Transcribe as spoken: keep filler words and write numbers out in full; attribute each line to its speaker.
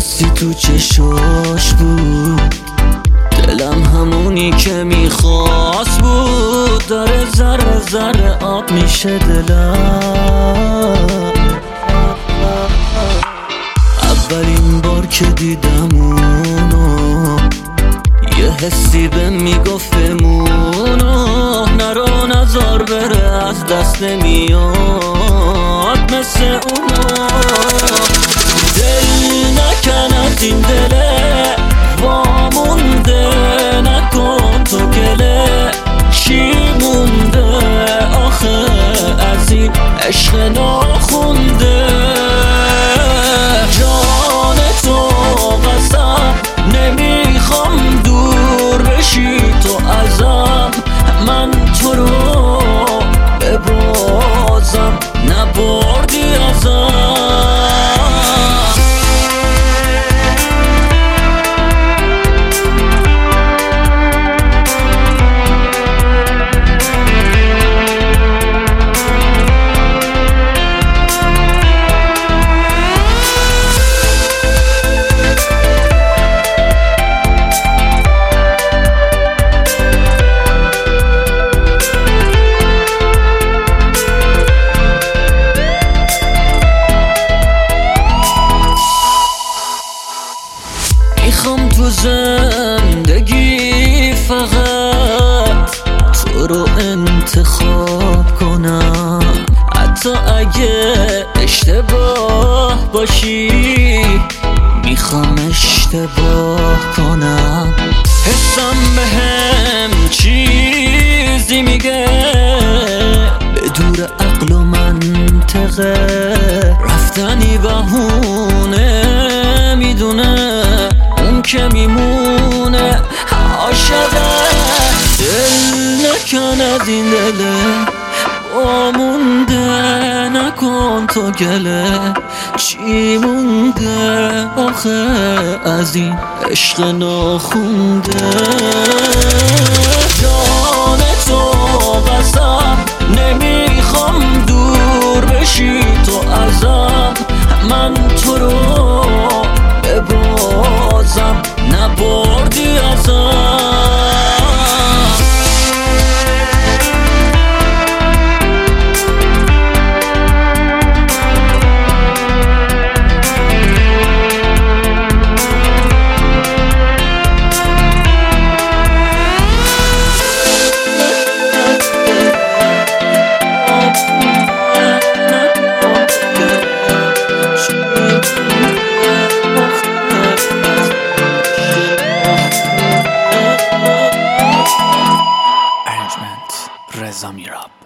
Speaker 1: هستی تو چشاش بود، دلم همونی که میخواست بود. داره ذره ذره آب میشه دلم. اولین بار که دیدم اونو، یه حسی به میگفت بمونو، نرو نزار بره از دست نمیاد مثل اونو. دل نکن از این دله وامونده، نکن تو گله. چی مونده آخه از این عشق ناخونده؟ جان تو قسم نمیخوام دور بشی تو ازم. من تو رو ببازم نبردی ازم. میخوام تو زندگی فقط تو رو انتخاب کنم، حتی اگه اشتباه باشی میخوام اشتباه کنم. حسم بهم چیزی میگه به دور عقل و منطقه، رفتنی بهونه میدونه اون که میمونه عاشقه. دل نکن از این دله وامونده، نکن تو گله. چی مونده آخه از این عشق ناخونده؟ جان تو قسم نمیخوام دور بشی تو ازم. من تو رو ببازم نبردی ازم.
Speaker 2: رضا میراب.